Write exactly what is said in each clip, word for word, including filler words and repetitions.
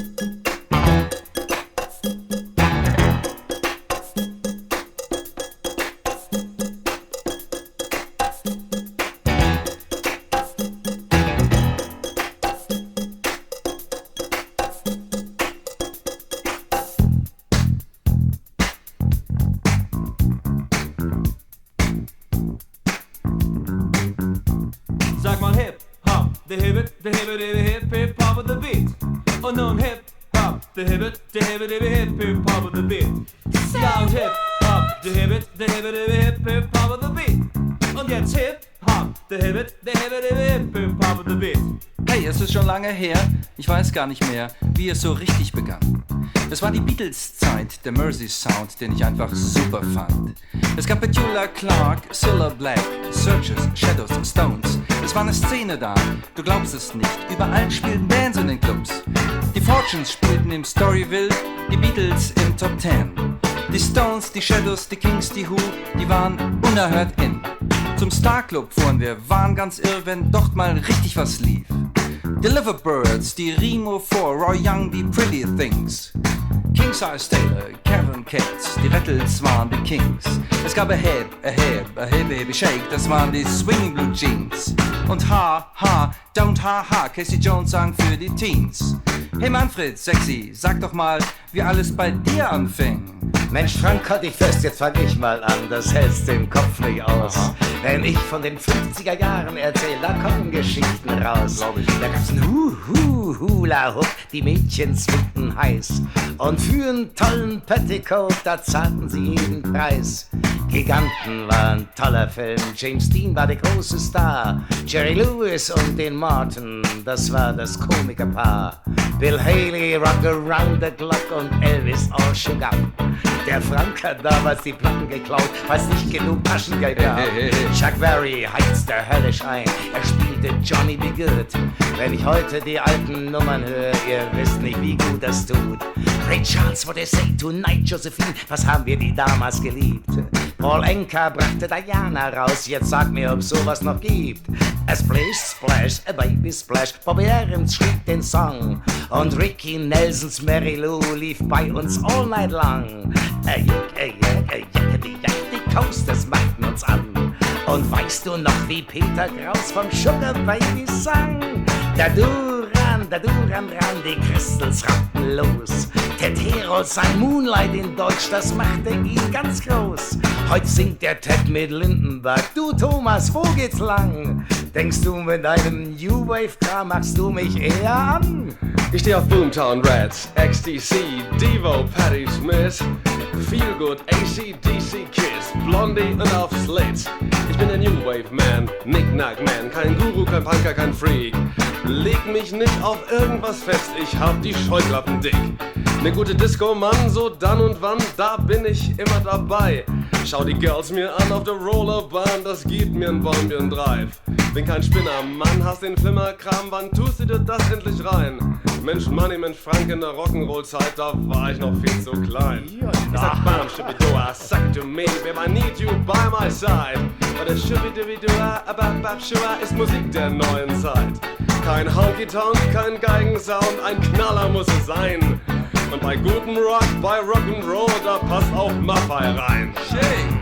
Sag mal hip hop, the hibbit, the hibbit, the hip hip hop of the beat. Und nun hip hop, the hibbit, the hibbit, the hip hip hop of the beat. Ja und hip hop, the hibbit, the hibbit, the hip hip hop of the beat. Und jetzt hip hop, the hibbit, the hibbit, the hip hip hop of the beat. Hey, es ist schon lange her, ich weiß gar nicht mehr, wie es so richtig begann. Es war die Beatles-Zeit, der Mersey-Sound, den ich einfach super fand. Es gab Petula Clark, Cilla Black, Searchers, Shadows, Stones. Es war eine Szene da, du glaubst es nicht, überall spielten Bands in den Clubs. Die Fortunes spielten im Storyville, die Beatles im Top Ten. Die Stones, die Shadows, die Kings, die Who, die waren unerhört in. Zum Star Club fuhren wir, waren ganz irr, wenn dort mal richtig was lief. Die Liverbirds, die Remo vier, Roy Young, die Pretty Things. King Size Taylor, Kevin Cats, die Rattles waren die Kings. Es gab a Heb, a Heb, a Hebe Hebe Shake, das waren die Swinging Blue Jeans. Und Ha, Ha, Don't Ha Ha, Casey Jones sang für die Teens. Hey Manfred, sexy, sag doch mal, wie alles bei dir anfing. Mensch Frank, halt dich fest, jetzt fang ich mal an, das hältst den Kopf nicht aus. Aha. Wenn ich von den fünfziger Jahren erzähl, da kommen Geschichten raus. Glaub ich. Da gab's ein Hu, Hu, Hula Hoop, die Mädchen zwickten heiß. Und für einen tollen Petticoat, da zahlten sie jeden Preis. Giganten war ein toller Film, James Dean war der große Star. Jerry Lewis und Dean Martin, das war das Komikerpaar. Bill Haley, Rock Around the Clock und Elvis all shook up. Der Frank hat damals die Platten geklaut, weil's nicht genug Taschengeld gab. Hey, hey, hey. Chuck Berry heizte höllisch ein, er spielte Johnny B. Good. Wenn ich heute die alten Nummern höre, ihr wisst nicht, wie gut das tut. Ray Charles, what they say tonight, Josephine, was haben wir die damals geliebt? Paul Anka brachte Diana raus, jetzt sag mir, ob sowas noch gibt. A Splish Splash, a Baby Splash, Bobby Aarons schrieb den Song. Und Ricky Nelsons Mary Lou lief bei uns all night long. A Jack, a Jack, a Jack, die Jack, die Coasters machten uns an. Und weißt du noch, wie Peter Kraus vom Sugar Baby sang? Da Duran, da Duran ran, die Crystals rappen los. Ted Herold sang Moonlight in Deutsch, das machte ihn ganz groß. Heute singt der Ted mit Lindenberg. Du Thomas, wo geht's lang? Denkst du, mit deinem New Wave-Kram machst du mich eher an? Ich steh auf Boomtown Rats, X T C, Devo, Patti Smith, Feelgood, A C D C Kiss, Blondie und auf Slits. Ich bin der New Wave Man, Knick-Knack Man, kein Guru, kein Punker, kein Freak. Leg mich nicht auf irgendwas fest, ich hab die Scheuklappen dick. Ne gute Disco, Mann, so dann und wann, da bin ich immer dabei. Schau die Girls mir an auf der Rollerbahn, das gibt mir ein Bombion Drive. Bin kein Spinner, Mann, hast den Flimmerkram, wann tust du dir das endlich rein? Mensch Money, Mensch Frank, in der Rock'n'Roll-Zeit, da war ich noch viel zu klein. Ich sag bam, shibidua, suck to me, babe, I need you by my side. Weil der shibidua, ababab, shua ist Musik der neuen Zeit. Kein Honky-Tonk, kein Geigensound, ein Knaller muss es sein. Und bei gutem Rock, bei Rock'n'Roll, da passt auch Maffei rein. Shake!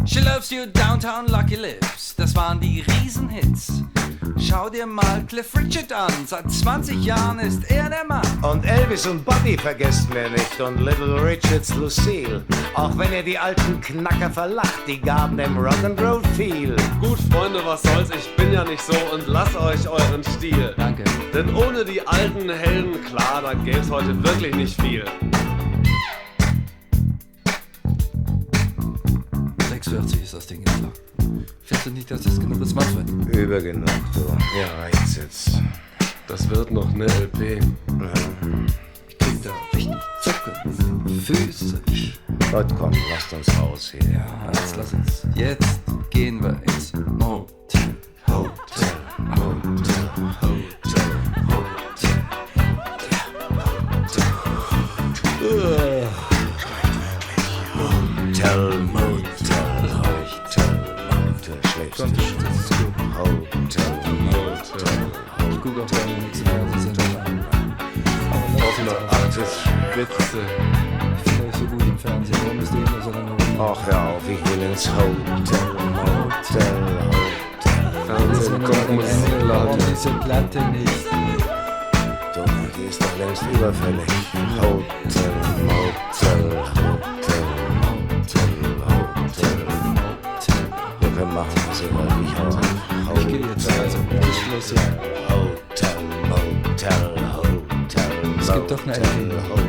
She Loves You, Downtown Lucky Lips, das waren die Riesenhits. Schau dir mal Cliff Richard an, seit zwanzig Jahren ist er der Mann. Und Elvis und Bobby vergesst mir nicht und Little Richards Lucille. Auch wenn ihr die alten Knacker verlacht, die gaben dem Rock'n'Roll viel. Gut, Freunde, was soll's, ich bin ja nicht so und lasst euch euren Stil. Danke. Denn ohne die alten Helden, klar, da gäb's heute wirklich nicht viel. sechs vierzig ist das Ding jetzt lang. Findest du nicht, dass das genug ist, Manfred? Über genug, du. Ja, reicht's jetzt. Das wird noch ne L P. Ich krieg da richtig Zucker. Physisch. Gott, komm, lasst uns raus hier. Ja, jetzt lass uns. Jetzt gehen wir ins Motel. Hotel, Hotel, Hotel, Hotel. Motel, Motel, Hotel, Motel. Schläfst Komm, du das ist gut. Hotel, Motel, Ich gucke auf deine nächste Fernsehsendung an. achtzig Witze. Ich finde euch so gut im Fernsehen. Warum bist du immer so lange rum? Ach, hör auf, ich will ins Hotel, Motel, Hotel. Fernsehen, gucken, Musik Warum laden. diese Platte nicht? Du, die ist doch längst überfällig. Hotel, Motel, Hotel, Motel, Hotel. Wir können machen, was ihr wollt, ich hau ab. Ich gehe jetzt, also, bis Schluss, ja. Hotel, Motel, Hotel, Es gibt doch eine Motel, Ecke. Hotel.